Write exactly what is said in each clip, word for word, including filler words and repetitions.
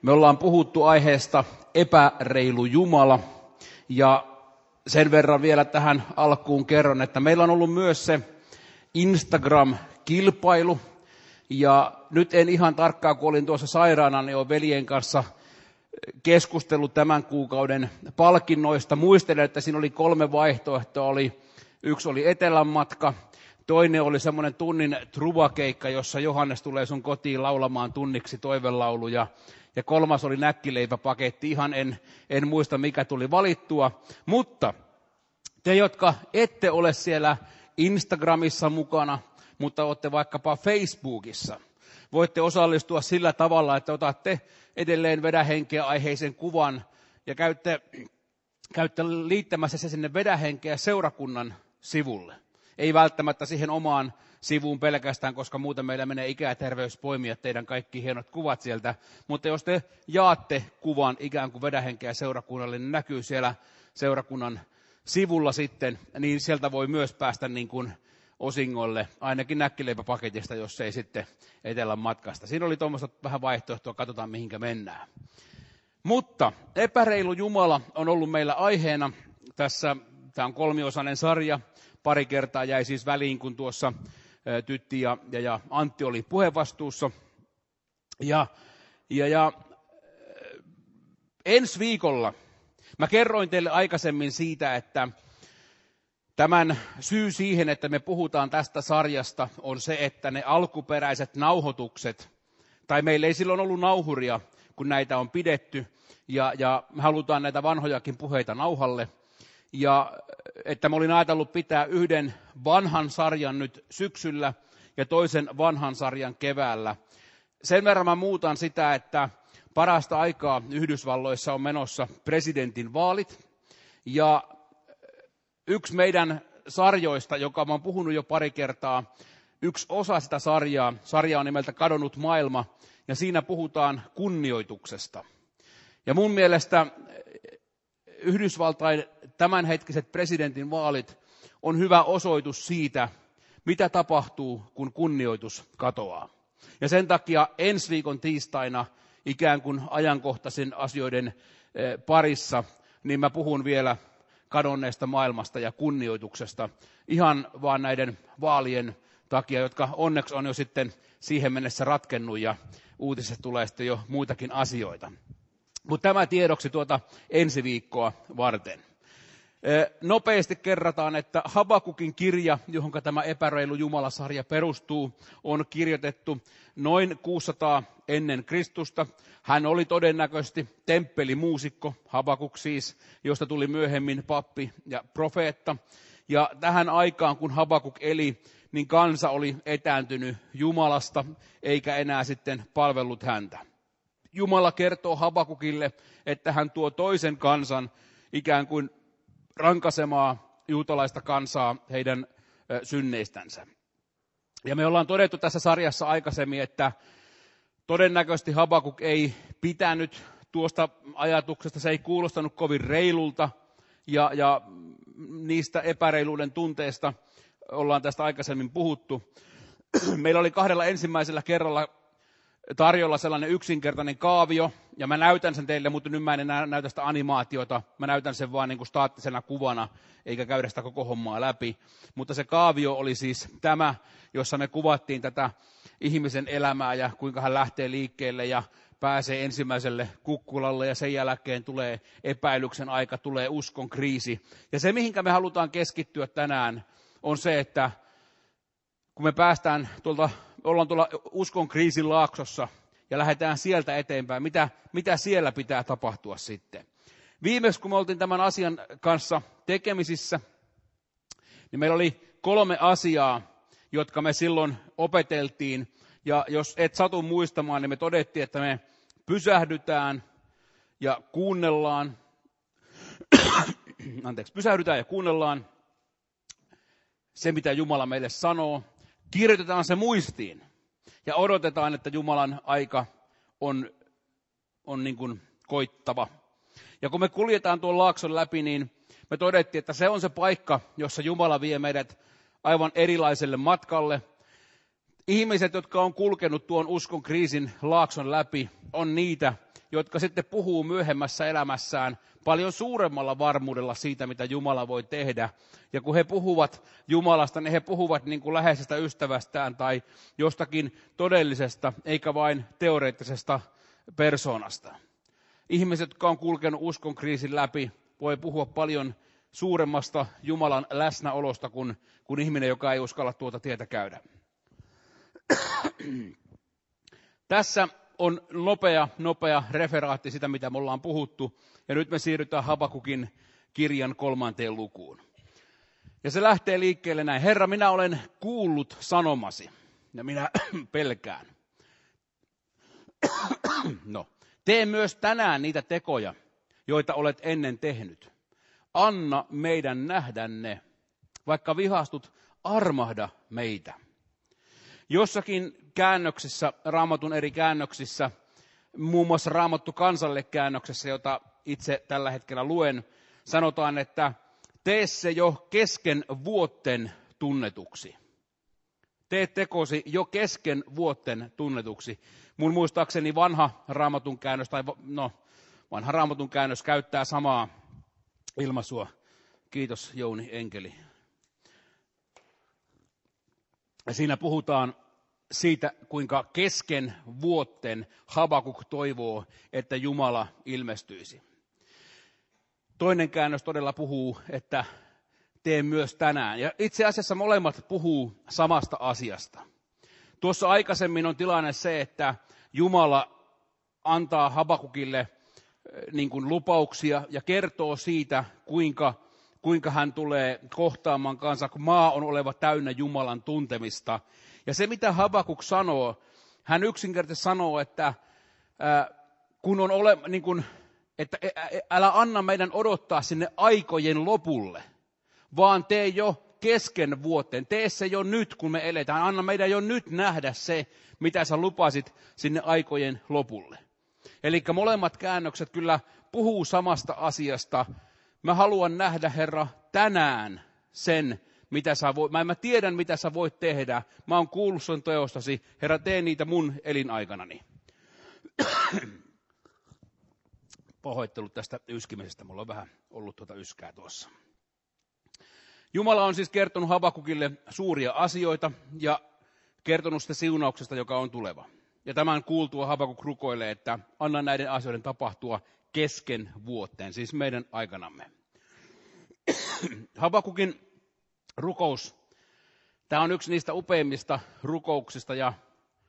Me ollaan puhuttu aiheesta epäreilu Jumala, ja sen verran vielä tähän alkuun kerron, että meillä on ollut myös se Instagram-kilpailu, ja nyt en ihan tarkkaan, kun olin tuossa sairaana, niin olen veljen kanssa keskustellut tämän kuukauden palkinnoista. Muistelen, että siinä oli kolme vaihtoehtoa. Oli, yksi oli Etelän matka, toinen oli semmoinen tunnin truvakeikka, jossa Johannes tulee sun kotiin laulamaan tunniksi toivelauluja. Ja kolmas oli näkkileipäpaketti. Ihan en, en muista, mikä tuli valittua. Mutta te, jotka ette ole siellä Instagramissa mukana, mutta olette vaikkapa Facebookissa, voitte osallistua sillä tavalla, että otatte edelleen Vedä henkeä aiheisen kuvan ja käytte, käytte liittämässä se sinne Vedä henkeä seurakunnan sivulle. Ei välttämättä siihen omaan sivuun pelkästään, koska muuten meillä menee ikä ja terveys poimia teidän kaikki hienot kuvat sieltä. Mutta jos te jaatte kuvan ikään kuin Vedä henkeä seurakunnalle, niin näkyy siellä seurakunnan sivulla sitten, niin sieltä voi myös päästä niin kuin osingolle, ainakin näkkileipäpaketista, jos ei sitten Etelän matkasta. Siinä oli tuommoista vähän vaihtoehtoa, katsotaan mihinkä mennään. Mutta epäreilu Jumala on ollut meillä aiheena tässä, tämä on kolmiosainen sarja, pari kertaa jäi siis väliin, kun tuossa Tytti ja, ja, ja Antti oli puhevastuussa. Ja, ja, ja ensi viikolla mä kerroin teille aikaisemmin siitä, että tämän syy siihen, että me puhutaan tästä sarjasta, on se, että ne alkuperäiset nauhoitukset, tai meillä ei silloin ollut nauhuria, kun näitä on pidetty, ja, ja me halutaan näitä vanhojakin puheita nauhalle, ja että mä olin ajatellut pitää yhden vanhan sarjan nyt syksyllä, ja toisen vanhan sarjan keväällä. Sen verran mä muutan sitä, että parasta aikaa Yhdysvalloissa on menossa presidentin vaalit, ja yksi meidän sarjoista, joka mä oon puhunut jo pari kertaa, yksi osa sitä sarjaa, sarja on nimeltä Kadonnut maailma, ja siinä puhutaan kunnioituksesta. Ja mun mielestä Yhdysvaltain tämänhetkiset presidentin vaalit on hyvä osoitus siitä, mitä tapahtuu, kun kunnioitus katoaa. Ja sen takia ensi viikon tiistaina ikään kuin ajankohtaisen asioiden parissa, niin mä puhun vielä kadonneesta maailmasta ja kunnioituksesta ihan vaan näiden vaalien takia, jotka onneksi on jo sitten siihen mennessä ratkennut ja uutisesta tulee sitten jo muitakin asioita. Mutta tämä tiedoksi tuota ensi viikkoa varten. Nopeasti kerrataan, että Habakukin kirja, johon tämä epäreilu Jumalasarja perustuu, on kirjoitettu noin kuusisataa ennen Kristusta. Hän oli todennäköisesti temppelimuusikko, Habakuk siis, josta tuli myöhemmin pappi ja profeetta. Ja tähän aikaan, kun Habakuk eli, niin kansa oli etääntynyt Jumalasta, eikä enää sitten palvellut häntä. Jumala kertoo Habakukille, että hän tuo toisen kansan ikään kuin rankasemaa juutalaista kansaa heidän synneistänsä. Ja me ollaan todettu tässä sarjassa aikaisemmin, että todennäköisesti Habakuk ei pitänyt tuosta ajatuksesta, se ei kuulostanut kovin reilulta, ja, ja niistä epäreiluuden tunteista ollaan tästä aikaisemmin puhuttu. Meillä oli kahdella ensimmäisellä kerralla tarjolla sellainen yksinkertainen kaavio, ja mä näytän sen teille, mutta nyt mä en enää näytä sitä animaatiota, mä näytän sen vaan niin kuin staattisena kuvana, eikä käydä sitä koko hommaa läpi. Mutta se kaavio oli siis tämä, jossa me kuvattiin tätä ihmisen elämää ja kuinka hän lähtee liikkeelle ja pääsee ensimmäiselle kukkulalle, ja sen jälkeen tulee epäilyksen aika, tulee uskon kriisi. Ja se, mihinkä me halutaan keskittyä tänään, on se, että kun me päästään tuolta, ollaan tuolla uskon kriisin laaksossa ja lähdetään sieltä eteenpäin, mitä, mitä siellä pitää tapahtua sitten. Viimeksi, kun me oltiin tämän asian kanssa tekemisissä, niin meillä oli kolme asiaa, jotka me silloin opeteltiin. Ja jos et satu muistamaan, niin me todettiin, että me pysähdytään ja kuunnellaan. Anteeksi, pysähdytään ja kuunnellaan se, mitä Jumala meille sanoo. Kirjoitetaan se muistiin ja odotetaan, että Jumalan aika on, on niin kuin koittava. Ja kun me kuljetaan tuon laakson läpi, niin me todettiin, että se on se paikka, jossa Jumala vie meidät aivan erilaiselle matkalle. Ihmiset, jotka on kulkenut tuon uskon kriisin laakson läpi, on niitä, jotka sitten puhuu myöhemmässä elämässään paljon suuremmalla varmuudella siitä, mitä Jumala voi tehdä. Ja kun he puhuvat Jumalasta, niin he puhuvat niin kuin läheisestä ystävästään tai jostakin todellisesta, eikä vain teoreettisesta persoonasta. Ihmiset, jotka on kulkenut uskon kriisin läpi, voi puhua paljon suuremmasta Jumalan läsnäolosta kuin, kuin ihminen, joka ei uskalla tuota tietä käydä. Tässä on nopea, nopea referaatti sitä, mitä me ollaan puhuttu. Ja nyt me siirrytään Habakukin kirjan kolmanteen lukuun. Ja se lähtee liikkeelle näin. Herra, minä olen kuullut sanomasi ja minä pelkään. No, tee myös tänään niitä tekoja, joita olet ennen tehnyt. Anna meidän nähdä ne. Vaikka vihastut, armahda meitä. Jossakin käännöksissä, Raamatun eri käännöksissä, muun muassa Raamattu kansalle käännöksessä, jota itse tällä hetkellä luen, sanotaan, että tee se jo kesken vuotten tunnetuksi. Tee tekosi jo kesken vuotten tunnetuksi. Mun muistaakseni vanha Raamatun käännös, tai no, vanha Raamatun käännös käyttää samaa ilmaisua. Kiitos Jouni Enkeli. Ja siinä puhutaan siitä, kuinka kesken vuotten Habakuk toivoo, että Jumala ilmestyisi. Toinen käännös todella puhuu, että tee myös tänään. Ja itse asiassa molemmat puhuu samasta asiasta. Tuossa aikaisemmin on tilanne se, että Jumala antaa Habakukille niin kuin lupauksia ja kertoo siitä, kuinka, kuinka hän tulee kohtaamaan kansaa, kun maa on oleva täynnä Jumalan tuntemista. Ja se, mitä Habakuk sanoo, hän yksinkertaisesti sanoo, että, ää, kun on ole, niin kuin, että älä anna meidän odottaa sinne aikojen lopulle, vaan tee jo kesken vuoteen. Tee se jo nyt, kun me eletään. Anna meidän jo nyt nähdä se, mitä sä lupasit sinne aikojen lopulle. Eli molemmat käännökset kyllä puhuu samasta asiasta. Mä haluan nähdä, Herra, tänään sen, mitä sä voit. Mä en mä tiedän, mitä sä voit tehdä. Mä oon kuullut sun teostasi. Herra, tee niitä mun elinaikanani. Pahoittelut tästä yskimisestä. Mulla on vähän ollut tuota yskää tuossa. Jumala on siis kertonut Habakukille suuria asioita ja kertonut sitä siunauksesta, joka on tuleva. Ja tämän kuultua Habakuk rukoilee, että anna näiden asioiden tapahtua kesken vuoteen, siis meidän aikanamme. Habakukin rukous, tämä on yksi niistä upeimmista rukouksista ja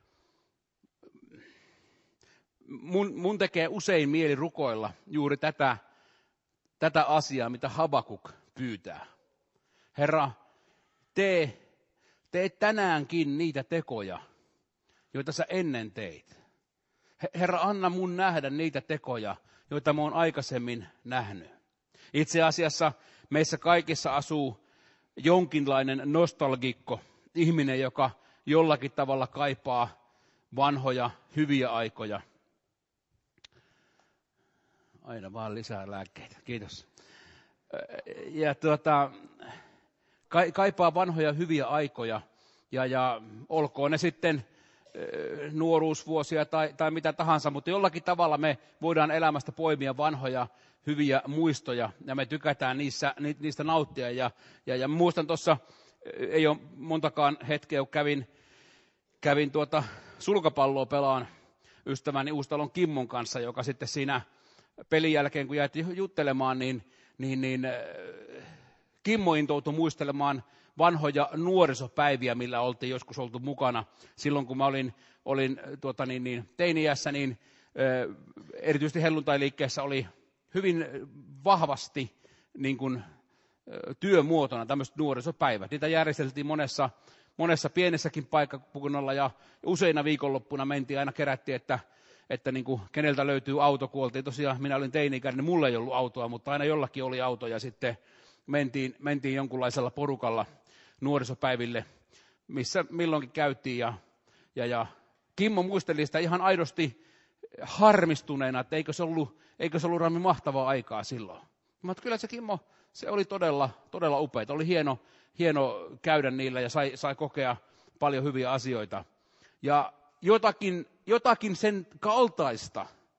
mun, mun tekee usein mieli rukoilla juuri tätä, tätä asiaa, mitä Habakuk pyytää. Herra, tee, tee tänäänkin niitä tekoja, joita sä ennen teit. Herra, anna mun nähdä niitä tekoja, joita mä oon aikaisemmin nähnyt. Itse asiassa meissä kaikissa asuu jonkinlainen nostalgikko, ihminen, joka jollakin tavalla kaipaa vanhoja, hyviä aikoja. Aina vaan lisää lääkkeitä, kiitos. Ja tuota, kaipaa vanhoja, hyviä aikoja, ja, ja olkoon ne sitten nuoruusvuosia tai, tai mitä tahansa, mutta jollakin tavalla me voidaan elämästä poimia vanhoja, hyviä muistoja, ja me tykätään niissä, niistä nauttia. Ja, ja, ja muistan tuossa, ei ole montakaan hetkeä, kun kävin, kävin tuota sulkapalloa pelaan ystäväni Uustalon Kimmon kanssa, joka sitten siinä pelin jälkeen, kun jäätiin juttelemaan, niin, niin, niin Kimmo intoutui muistelemaan vanhoja nuorisopäiviä, millä oltiin joskus oltu mukana. Silloin kun mä olin, olin tuota, niin, niin, teini-iässä, niin ö, erityisesti helluntailiikkeessä oli hyvin vahvasti niin kuin, ö, työmuotona tämmöiset nuorisopäivät. Niitä järjesteltiin monessa, monessa pienessäkin paikkakunnalla ja useina viikonloppuna mentiin, aina kerättiin, että, että niin kuin, keneltä löytyy auto, kun oltiin tosiaan, minä olin teini-ikäinen, niin mulla ei ollut autoa, mutta aina jollakin oli auto ja sitten mentiin, mentiin jonkunlaisella porukalla nuorisopäiville, missä milloinkin käytiin. Ja, ja, ja Kimmo muisteli sitä ihan aidosti harmistuneena, että eikö se ollut, eikö se ollut Rami mahtavaa aikaa silloin. Mutta kyllä se Kimmo, se oli todella, todella upea. Oli hieno, hieno käydä niillä ja sai, sai kokea paljon hyviä asioita. Ja jotakin, jotakin sen kaltaista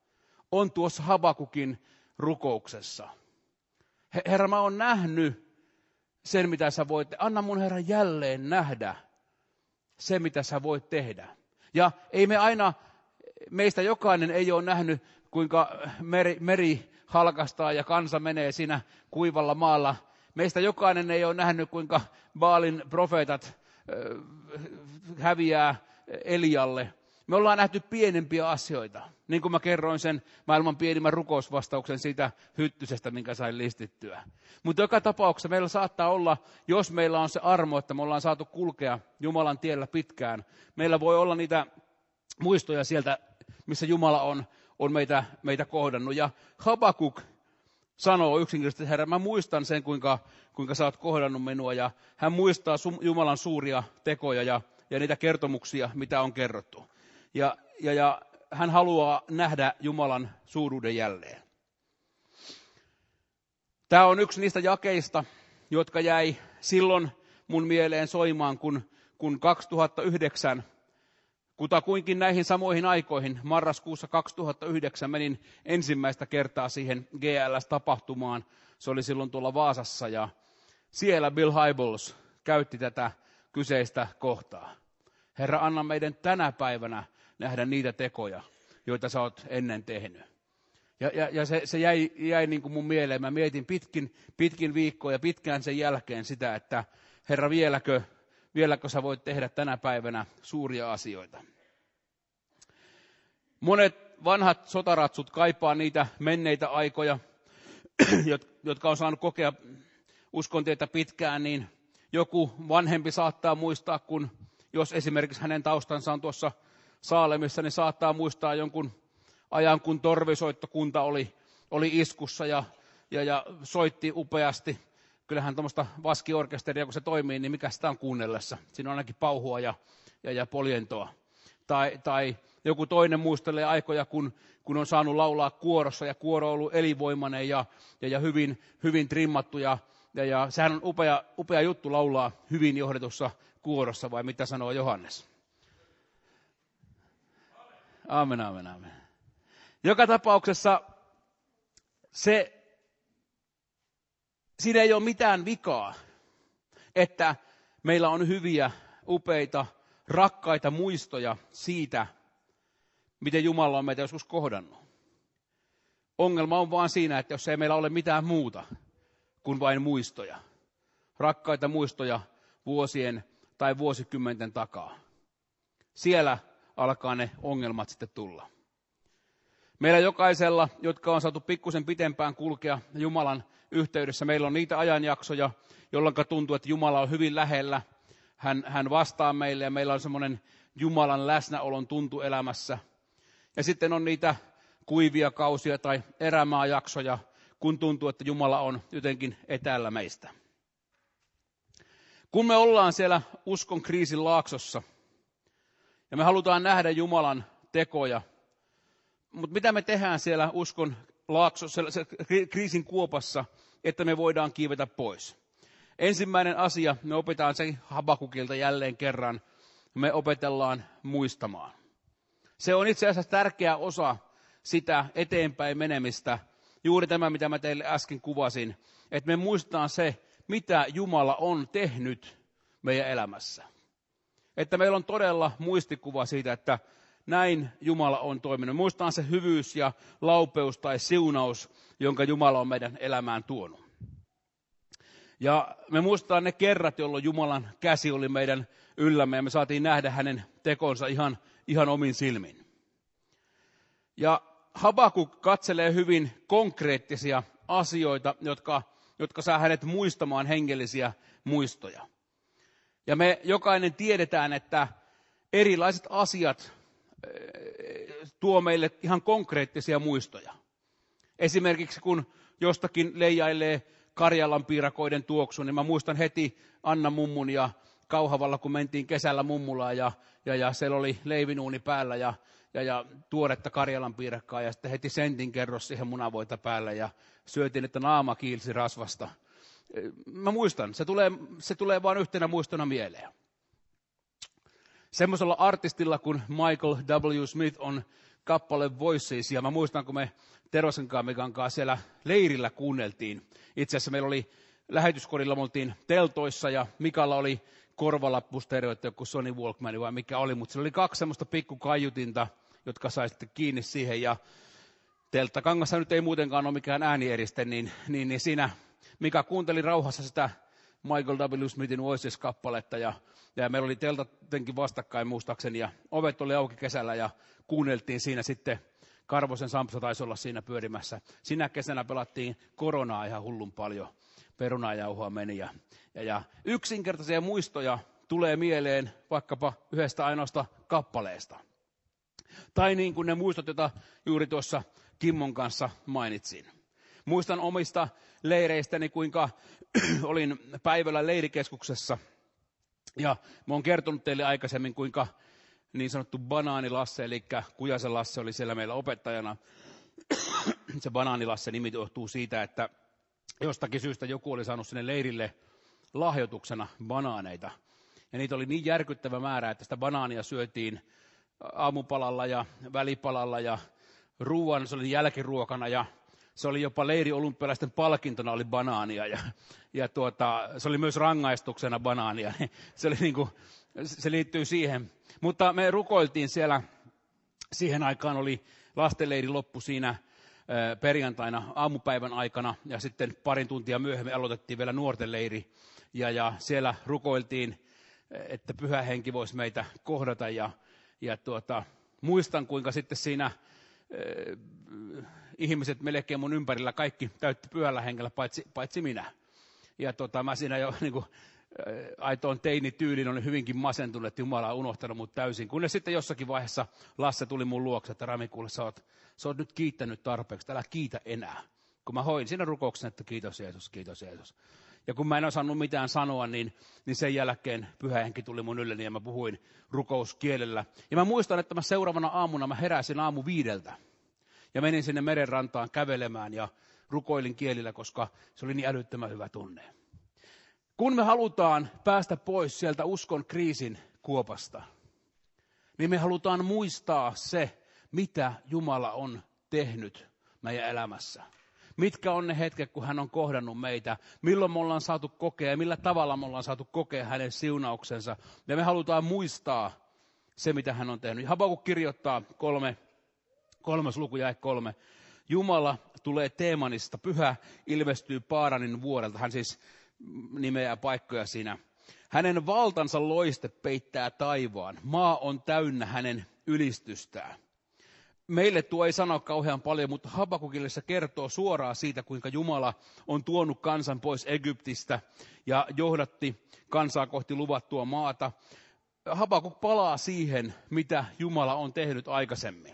on tuossa Habakukin rukouksessa. Herra, mä oon nähnyt sen, mitä sä voit tehdä. Anna mun Herra jälleen nähdä se, mitä sä voit tehdä. Ja ei me aina, meistä jokainen ei ole nähnyt, kuinka meri, meri halkastaa ja kansa menee siinä kuivalla maalla. Meistä jokainen ei ole nähnyt, kuinka Baalin profeetat äh, häviää Elialle. Me ollaan nähty pienempiä asioita. Niin kuin mä kerroin sen maailman pienimmän rukousvastauksen siitä hyttysestä, minkä sain listittyä. Mutta joka tapauksessa meillä saattaa olla, jos meillä on se armo, että me ollaan saatu kulkea Jumalan tiellä pitkään. Meillä voi olla niitä muistoja sieltä, missä Jumala on, on meitä, meitä kohdannut. Ja Habakuk sanoo yksinkertaisesti, Herra, mä muistan sen, kuinka, kuinka sä oot kohdannut minua. Ja hän muistaa Jumalan suuria tekoja ja, ja niitä kertomuksia, mitä on kerrottu. Ja, ja, ja hän haluaa nähdä Jumalan suuruuden jälleen. Tämä on yksi niistä jakeista, jotka jäi silloin mun mieleen soimaan, kun, kun kaksituhattayhdeksän, kutakuinkin näihin samoihin aikoihin, marraskuussa kaksituhattayhdeksän menin ensimmäistä kertaa siihen G L S-tapahtumaan. Se oli silloin tuolla Vaasassa ja siellä Bill Hybels käytti tätä kyseistä kohtaa. Herra, anna meidän tänä päivänä nähdä niitä tekoja, joita sä oot ennen tehnyt. Ja, ja, ja se, se jäi, jäi niin kuin mun mieleen. Mä mietin pitkin, pitkin viikkoa ja pitkään sen jälkeen sitä, että Herra, vieläkö, vieläkö sä voit tehdä tänä päivänä suuria asioita. Monet vanhat sotaratsut kaipaa niitä menneitä aikoja, jotka on saanut kokea uskontietä pitkään, niin joku vanhempi saattaa muistaa, kun jos esimerkiksi hänen taustansa on tuossa Saalemissa, niin saattaa muistaa jonkun ajan, kun torvisoittokunta oli, oli iskussa ja, ja, ja soitti upeasti. Kyllähän tuommoista vaskiorkesteria, kun se toimii, niin mikä sitä on kuunnellessa? Siinä on ainakin pauhua ja, ja, ja poljentoa. Tai, tai joku toinen muistelee aikoja, kun, kun on saanut laulaa kuorossa ja kuoro on ollut elinvoimainen ja, ja, ja hyvin, hyvin trimmattu. Ja, ja, ja sehän on upea, upea juttu laulaa hyvin johdetussa kuorossa, vai mitä sanoo Johannes? Aamen, aamen, aamen. Joka tapauksessa se, siinä ei ole mitään vikaa, että meillä on hyviä, upeita, rakkaita muistoja siitä, miten Jumala on meitä joskus kohdannut. Ongelma on vaan siinä, että jos ei meillä ole mitään muuta kuin vain muistoja, rakkaita muistoja vuosien tai vuosikymmenten takaa. Siellä alkaa ne ongelmat sitten tulla. Meillä jokaisella, jotka on saatu pikkusen pitempään kulkea Jumalan yhteydessä, meillä on niitä ajanjaksoja, jolloin tuntuu, että Jumala on hyvin lähellä. Hän, hän vastaa meille ja meillä on semmoinen Jumalan läsnäolon tuntu elämässä. Ja sitten on niitä kuivia kausia tai erämaajaksoja, kun tuntuu, että Jumala on jotenkin etäällä meistä. Kun me ollaan siellä uskon kriisin laaksossa ja me halutaan nähdä Jumalan tekoja, mutta mitä me tehdään siellä uskon laaksossa, kriisin kuopassa, että me voidaan kiivetä pois? Ensimmäinen asia, me opetaan sen Habakukilta jälleen kerran, me opetellaan muistamaan. Se on itse asiassa tärkeä osa sitä eteenpäin menemistä, juuri tämä, mitä mä teille äsken kuvasin, että me muistetaan se, mitä Jumala on tehnyt meidän elämässä. Että meillä on todella muistikuva siitä, että näin Jumala on toiminut. Muistetaan se hyvyys ja laupeus tai siunaus, jonka Jumala on meidän elämään tuonut. Ja me muistetaan ne kerrat, jolloin Jumalan käsi oli meidän yllämme ja me saatiin nähdä hänen tekonsa ihan, ihan omin silmin. Ja Habakuk katselee hyvin konkreettisia asioita, jotka, jotka saa hänet muistamaan hengellisiä muistoja. Ja me jokainen tiedetään, että erilaiset asiat tuo meille ihan konkreettisia muistoja. Esimerkiksi kun jostakin leijailee Karjalan piirakoiden tuoksu, niin mä muistan heti Anna mummun ja Kauhavalla, kun mentiin kesällä mummulaan ja, ja, ja siellä oli leivinuuni päällä ja, ja, ja tuoretta Karjalan piirakkaa ja sitten heti sentin kerros siihen munavoita päälle ja syötiin, että naama kiilsi rasvasta. Mä muistan, se tulee, se tulee vaan yhtenä muistona mieleen. Semmoisella artistilla kuin Michael W. Smith on kappale Voices, ja mä muistan, kun me Terosen Mikan kanssa siellä leirillä kuunneltiin. Itse asiassa meillä oli lähetyskodilla, me oltiin teltoissa, ja Mikalla oli korvalappustereoita, joku Sony Walkman vai mikä oli, mutta siellä oli kaksi semmoista pikkukaiutinta, jotka sai sitten kiinni siihen, ja telttakangassa nyt ei muutenkaan ole mikään äänieriste, niin, niin, niin siinä Mika kuunteli rauhassa sitä Michael W. Smithin Voices-kappaletta, ja, ja meillä oli teltat jotenkin vastakkain muistaakseni, ja ovet oli auki kesällä, ja kuunneltiin siinä sitten, Karvosen Sampsa taisi olla siinä pyörimässä. Sinä kesänä pelattiin koronaa ihan hullun paljon, perunajauhoa meni, ja, ja, ja yksinkertaisia muistoja tulee mieleen vaikkapa yhdestä ainoasta kappaleesta. Tai niin kuin ne muistot, joita juuri tuossa Kimmon kanssa mainitsin. Muistan omista leireistäni, kuinka olin päivällä leirikeskuksessa. Ja mä oon kertonut teille aikaisemmin, kuinka niin sanottu Banaani-Lasse, eli Kujasen Lasse oli siellä meillä opettajana. Se Banaani-Lasse nimi johtuu siitä, että jostakin syystä joku oli saanut sinne leirille lahjoituksena banaaneita. Ja niitä oli niin järkyttävä määrä, että sitä banaania syötiin aamupalalla ja välipalalla ja ruoan, se oli jälkiruokana ja se oli jopa leiriolympialaisten palkintona oli banaania ja, ja tuota, se oli myös rangaistuksena banaania. Se, oli niin kuin, se liittyy siihen. Mutta me rukoiltiin siellä, siihen aikaan oli lastenleiri loppu siinä perjantaina aamupäivän aikana ja sitten parin tuntia myöhemmin aloitettiin vielä nuorten leiri ja, ja siellä rukoiltiin, että Pyhä Henki voisi meitä kohdata ja, ja tuota, muistan kuinka sitten siinä äh, ihmiset melkein mun ympärillä kaikki täytti Pyhällä Hengellä paitsi, paitsi minä ja tuota, mä siinä jo niin kuin, äh, aitoon teinityyliin olin hyvinkin masentunut, että Jumala on unohtanut mut täysin, kunnes sitten jossakin vaiheessa Lasse tuli mun luokse, että Rami, kuule, sä oot, sä oot nyt kiittänyt tarpeeksi, älä kiitä enää. Kun mä hoin siinä rukouksen, että kiitos Jeesus, kiitos Jeesus. Ja kun mä en osannut mitään sanoa, niin, niin sen jälkeen Pyhä Henki tuli mun ylleni ja mä puhuin rukouskielellä. Ja mä muistan, että mä seuraavana aamuna mä heräsin aamu viideltä. Ja menin sinne merenrantaan kävelemään ja rukoilin kielillä, koska se oli niin älyttömän hyvä tunne. Kun me halutaan päästä pois sieltä uskon kriisin kuopasta, niin me halutaan muistaa se, mitä Jumala on tehnyt meidän elämässä. Mitkä on ne hetket, kun hän on kohdannut meitä, milloin me ollaan saatu kokea ja millä tavalla me ollaan saatu kokea hänen siunauksensa. Ja me halutaan muistaa se, mitä hän on tehnyt. Habakuk kirjoittaa kolme, kolmas luku jae kolme. Jumala tulee Teemanista, Pyhä ilmestyy Paaranin vuorelta. Hän siis nimeää paikkoja siinä. Hänen valtansa loiste peittää taivaan. Maa on täynnä hänen ylistystään. Meille tuo ei sano kauhean paljon, mutta Habakukille se kertoo suoraan siitä, kuinka Jumala on tuonut kansan pois Egyptistä ja johdatti kansaa kohti luvattua maata. Habakuk palaa siihen, mitä Jumala on tehnyt aikaisemmin.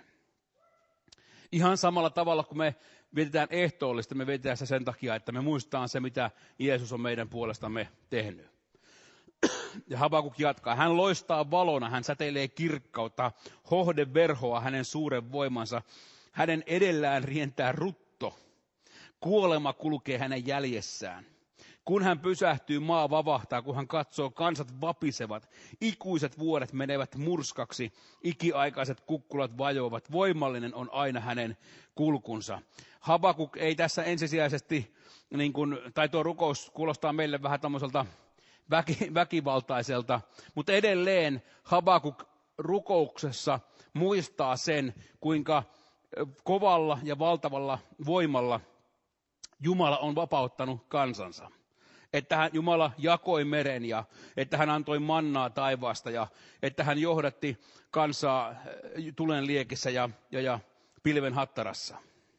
Ihan samalla tavalla, kun me vietetään ehtoollista, me vietetään se sen takia, että me muistetaan se, mitä Jeesus on meidän puolestamme tehnyt. Ja Habakuk jatkaa. Hän loistaa valona, hän säteilee kirkkautta, hohde verhoa hänen suuren voimansa. Hänen edellään rientää rutto. Kuolema kulkee hänen jäljessään. Kun hän pysähtyy, maa vavahtaa, kun hän katsoo, kansat vapisevat. Ikuiset vuodet menevät murskaksi, ikiaikaiset kukkulat vajoavat. Voimallinen on aina hänen kulkunsa. Habakuk ei tässä ensisijaisesti, niin kuin, tai tuo rukous kuulostaa meille vähän tämmöiseltä Väki, väkivaltaiselta, mutta edelleen Habakuk rukouksessa muistaa sen, kuinka kovalla ja valtavalla voimalla Jumala on vapauttanut kansansa. Että hän, Jumala jakoi meren ja että hän antoi mannaa taivaasta ja että hän johdatti kansaa tulen liekissä ja, ja, ja pilven hattarassa.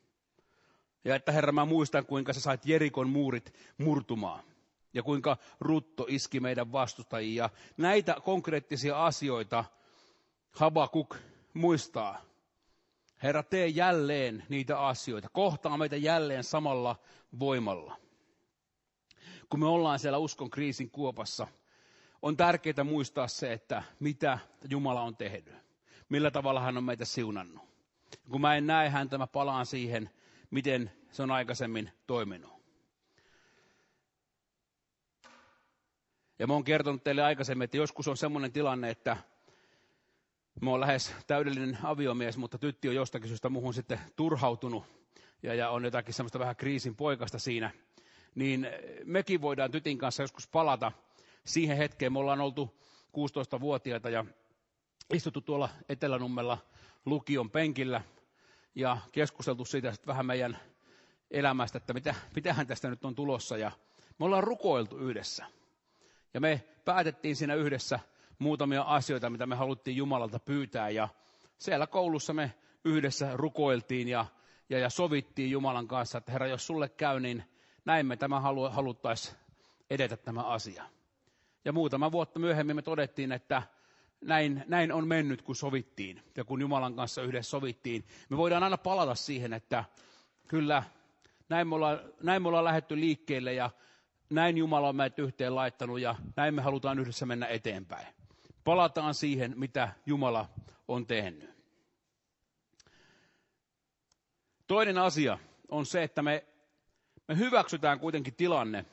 Ja että Herra, mä muistan, kuinka sä sait Jerikon muurit murtumaan. Ja kuinka rutto iski meidän vastustajia. Näitä konkreettisia asioita Habakuk muistaa. Herra, tee jälleen niitä asioita. Kohtaa meitä jälleen samalla voimalla. Kun me ollaan siellä uskon kriisin kuopassa, on tärkeää muistaa se, että mitä Jumala on tehnyt. Millä tavalla hän on meitä siunannut. Kun mä en näe häntä, mä palaan siihen, miten se on aikaisemmin toiminut. Ja mä oon kertonut teille aikaisemmin, että joskus on semmoinen tilanne, että Mä oon lähes täydellinen aviomies, mutta tytti on jostakin syystä muuhun sitten turhautunut ja, ja on jotakin semmoista vähän kriisin poikasta siinä. Niin mekin voidaan tytin kanssa joskus palata siihen hetkeen. Me ollaan oltu kuusitoistavuotiaita ja istuttu tuolla Etelänummella lukion penkillä ja keskusteltu siitä sitten vähän meidän elämästä, että mitä, mitähän tästä nyt on tulossa. Ja me ollaan rukoiltu yhdessä. Ja me päätettiin siinä yhdessä muutamia asioita, mitä me haluttiin Jumalalta pyytää. Ja siellä koulussa me yhdessä rukoiltiin ja, ja, ja sovittiin Jumalan kanssa, että Herra, jos sulle käy, niin näin me tämä halu, haluttaisiin edetä tämä asia. Ja muutama vuotta myöhemmin me todettiin, että näin, näin on mennyt, kun sovittiin. Ja kun Jumalan kanssa yhdessä sovittiin, me voidaan aina palata siihen, että kyllä näin me ollaan, näin me ollaan lähdetty liikkeelle ja näin Jumala on meidät yhteen laittanut ja näin me halutaan yhdessä mennä eteenpäin. Palataan siihen, mitä Jumala on tehnyt. Toinen asia on se, että me, me hyväksytään kuitenkin tilanne.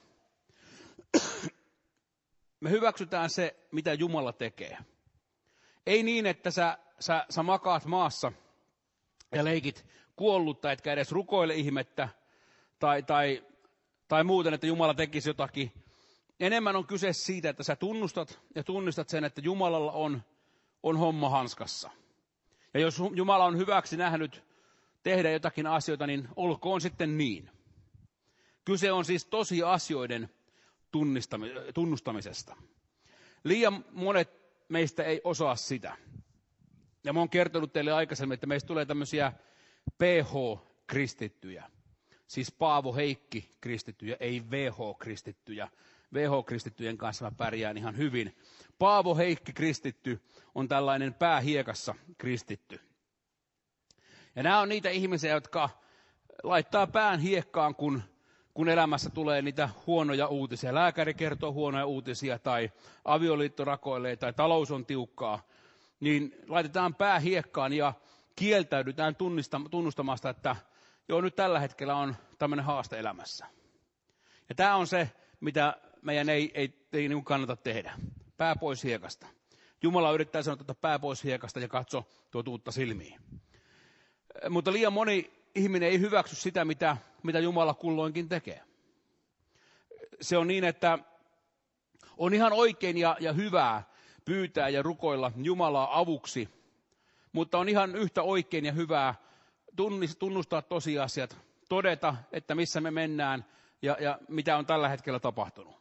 Me hyväksytään se, mitä Jumala tekee. Ei niin, että sä, sä, sä makaat maassa ja leikit kuollutta, etkä edes rukoile ihmettä tai, tai, tai muuten, että Jumala tekisi jotakin. Enemmän on kyse siitä, että sä tunnustat ja tunnistat sen, että Jumalalla on, on homma hanskassa. Ja jos Jumala on hyväksi nähnyt tehdä jotakin asioita, niin olkoon sitten niin. Kyse on siis tosiasioiden tunnustamisesta. Liian monet meistä ei osaa sitä. Ja mä oon kertonut teille aikaisemmin, että meistä tulee tämmöisiä P H-kristittyjä. Siis Paavo Heikki-kristittyjä, ei V H-kristittyjä. V H-kristittyjen kanssa mä pärjään ihan hyvin. Paavo Heikki-kristitty on tällainen päähiekassa kristitty. Ja nämä on niitä ihmisiä, jotka laittaa pään hiekkaan, kun, kun elämässä tulee niitä huonoja uutisia. Lääkäri kertoo huonoja uutisia tai avioliitto rakoilee tai talous on tiukkaa. Niin laitetaan pää hiekkaan ja kieltäydytään tunnustamasta, että joo, nyt tällä hetkellä on tämmöinen haaste elämässä. Ja tämä on se, mitä meidän ei, ei, ei niin kannata tehdä. Pää pois hiekasta. Jumala yrittää sanoa, että pää pois hiekasta ja katso totuutta silmiin. Mutta liian moni ihminen ei hyväksy sitä, mitä, mitä Jumala kulloinkin tekee. Se on niin, että on ihan oikein ja, ja hyvää pyytää ja rukoilla Jumalaa avuksi, mutta on ihan yhtä oikein ja hyvää tunnustaa tosiasiat, todeta, että missä me mennään ja, ja mitä on tällä hetkellä tapahtunut.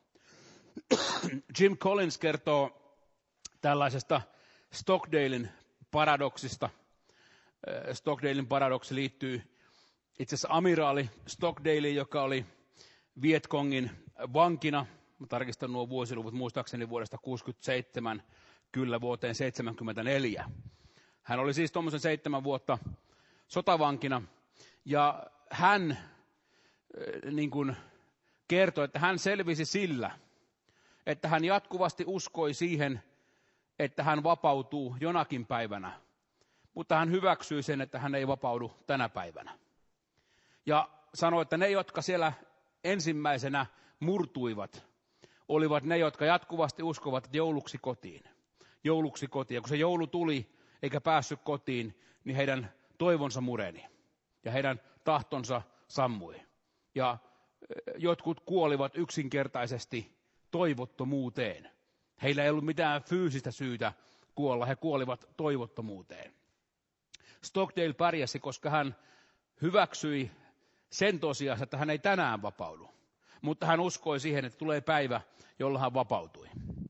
Jim Collins kertoo tällaisesta Stockdalen paradoksista. Stockdalen paradoksi liittyy itse asiassa amiraali Stockdaleen, joka oli Vietkongin vankina. Mä tarkistan nuo vuosiluvut muistaakseni vuodesta kuusikymmentäseitsemän kyllä vuoteen seitsemänkymmentäneljä. Hän oli siis tuommoisen seitsemän vuotta sotavankina ja hän niin kuin kertoi, että hän selvisi sillä, että hän jatkuvasti uskoi siihen, että hän vapautuu jonakin päivänä, mutta hän hyväksyi sen, että hän ei vapaudu tänä päivänä. Ja sanoi, että ne, jotka siellä ensimmäisenä murtuivat, olivat ne, jotka jatkuvasti uskovat, että jouluksi kotiin. Jouluksi kotiin. Ja kun se joulu tuli eikä päässyt kotiin, niin heidän toivonsa mureni ja heidän tahtonsa sammui. Ja jotkut kuolivat yksinkertaisesti toivottomuuteen. Heillä ei ollut mitään fyysistä syytä kuolla, he kuolivat toivottomuuteen. Stockdale pärjäsi, koska hän hyväksyi sen tosiaan, että hän ei tänään vapaudu. Mutta hän uskoi siihen, että tulee päivä, jolla hän vapautui.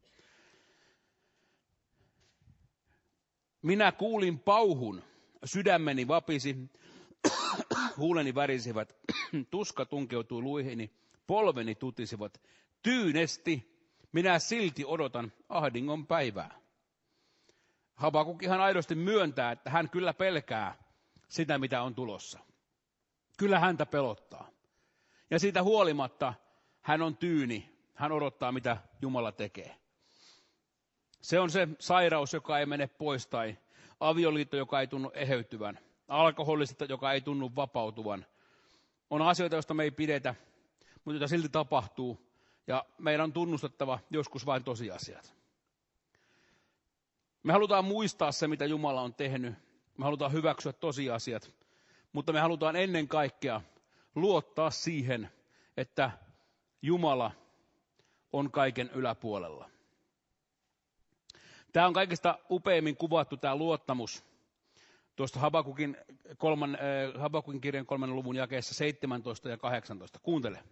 Minä kuulin pauhun, sydämeni vapisi, huuleni värisivät, tuska tunkeutui luihini, polveni tutisivat. Tyynesti minä silti odotan ahdingon päivää. Habakuk ihan aidosti myöntää, että hän kyllä pelkää sitä, mitä on tulossa. Kyllä häntä pelottaa. Ja siitä huolimatta hän on tyyni. Hän odottaa, mitä Jumala tekee. Se on se sairaus, joka ei mene pois, tai avioliitto, joka ei tunnu eheytyvän. Alkoholista, joka ei tunnu vapautuvan. On asioita, joista me ei pidetä, mutta joita silti tapahtuu. Ja meidän on tunnustettava joskus vain tosiasiat. Me halutaan muistaa se, mitä Jumala on tehnyt. Me halutaan hyväksyä tosiasiat, mutta me halutaan ennen kaikkea luottaa siihen, että Jumala on kaiken yläpuolella. Tämä on kaikista upeimmin kuvattu tämä luottamus tuosta Habakukin, kolman, äh, Habakukin kirjan kolmannen luvun jakeessa seitsemäntoista ja kahdeksantoista. Kuuntele.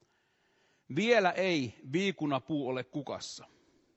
Vielä ei viikunapuu ole kukassa.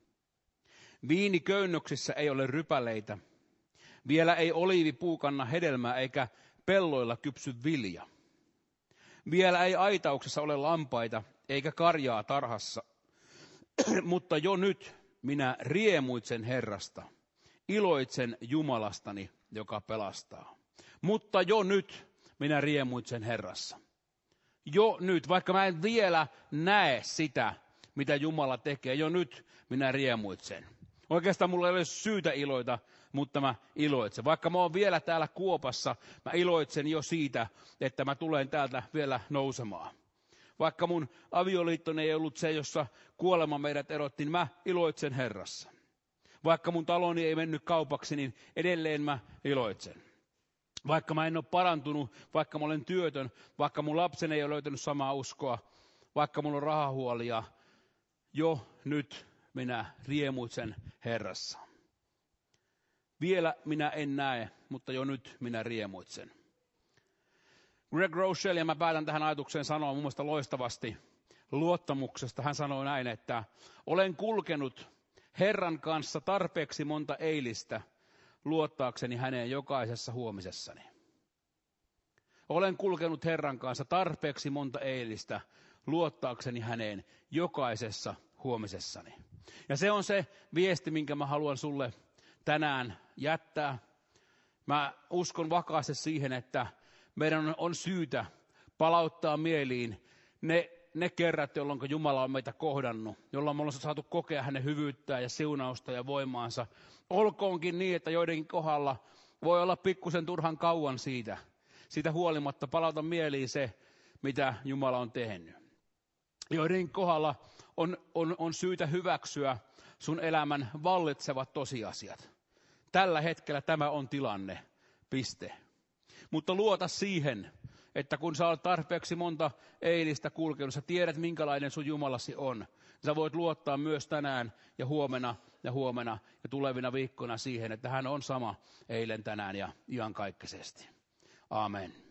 Viiniköynnöksissä ei ole rypäleitä. Vielä ei oliivipuu kanna hedelmää eikä pelloilla kypsy vilja. Vielä ei aitauksessa ole lampaita eikä karjaa tarhassa. Mutta jo nyt minä riemuitsen Herrasta, iloitsen Jumalastani, joka pelastaa. Mutta jo nyt minä riemuitsen Herrassa. Jo nyt, vaikka mä en vielä näe sitä, mitä Jumala tekee, jo nyt minä riemuitsen. Oikeastaan mulla ei ole syytä iloita, mutta mä iloitsen. Vaikka mä oon vielä täällä kuopassa, mä iloitsen jo siitä, että mä tulen täältä vielä nousemaan. Vaikka mun avioliittoni ei ollut se, jossa kuolema meidät erotti, niin mä iloitsen Herrassa. Vaikka mun taloni ei mennyt kaupaksi, niin edelleen mä iloitsen. Vaikka mä en ole parantunut, vaikka mä olen työtön, vaikka mun lapseni ei ole löytänyt samaa uskoa, vaikka mulla on rahahuolia, jo nyt minä riemuitsen Herrassa. Vielä minä en näe, mutta jo nyt minä riemuitsen. Greg Rochelle, ja mä päätän tähän ajatukseen sanoa mun mielestä loistavasti luottamuksesta. Hän sanoi näin, että olen kulkenut Herran kanssa tarpeeksi monta eilistä luottaakseni häneen jokaisessa huomisessani. Olen kulkenut Herran kanssa tarpeeksi monta eilistä luottaakseni häneen jokaisessa huomisessani. Ja se on se viesti, minkä mä haluan sulle tänään jättää. Mä uskon vakaasti siihen, että meidän on syytä palauttaa mieliin ne, ne kerrat, jolloin Jumala on meitä kohdannut, jolloin me ollaan saatu kokea hänen hyvyyttään ja siunausta ja voimaansa. Olkoonkin niin, että joidenkin kohdalla voi olla pikkusen turhan kauan siitä. Siitä huolimatta palauta mieliin se, mitä Jumala on tehnyt. Joidenkin kohdalla on, on, on syytä hyväksyä sun elämän vallitsevat tosiasiat. Tällä hetkellä tämä on tilanne, piste. Mutta luota siihen, että kun sä olet tarpeeksi monta eilistä kulkenut, sä tiedät minkälainen sun Jumalasi on. Sä voit luottaa myös tänään ja huomenna ja huomenna ja tulevina viikkoina siihen, että hän on sama eilen, tänään ja iankaikkisesti. Amen.